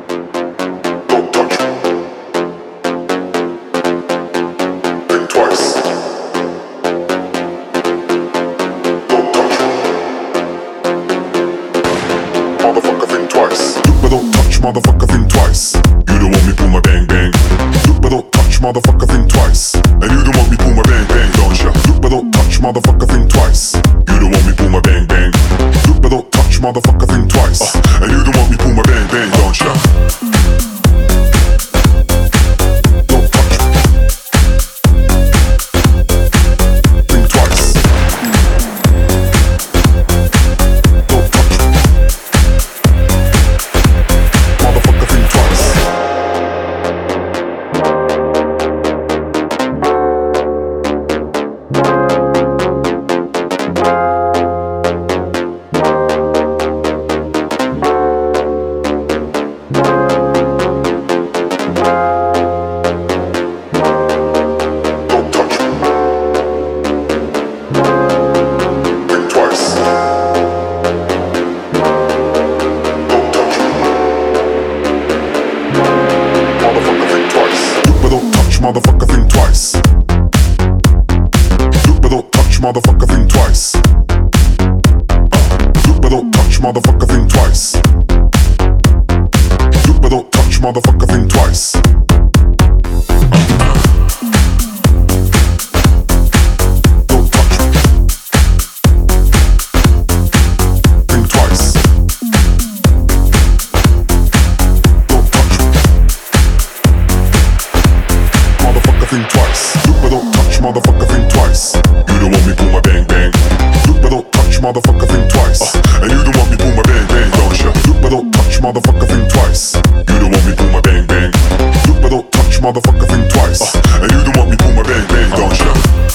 Don't touch me. Think twice. Don't touch me. Motherfucker, think twice. Look but don't touch, motherfucker, think twice. You don't want me pull my bang bang. Look but don't touch, motherfucker, think twice. And you don't want me pull my bang bang, don't ya? Look but don't touch, motherfucker, think twice. You don't want me pull my bang bang. Look but don't touch, motherfucker, think twice. And you don't want me pull my bang bang, don't ya? Don't touch me. Think twice. Don't touch me. Motherfucker, think twice. Don't touch me. Think twice. Don't touch me. Motherfucker, think twice. Look but don't touch, motherfucker, think twice. Look but don't touch, motherfucker, think twice. Look but don't touch, motherfucker, think twice. Look but don't touch, motherfucker, think twice. Don't touch me. Think twice. Don't touch me. Motherfucker, think twice. Look but don't touch, motherfucker, think twice. You don't want me pull my bang bang. Look but don't touch, motherfucker, think twice. And you don't want me pull my bang bang, don't ya? Look but don't touch, motherfucker, think twice. You don't want me pull my bang bang. Look but don't touch, motherfucker, think twice. And you don't want me pull my bang bang, don't ya?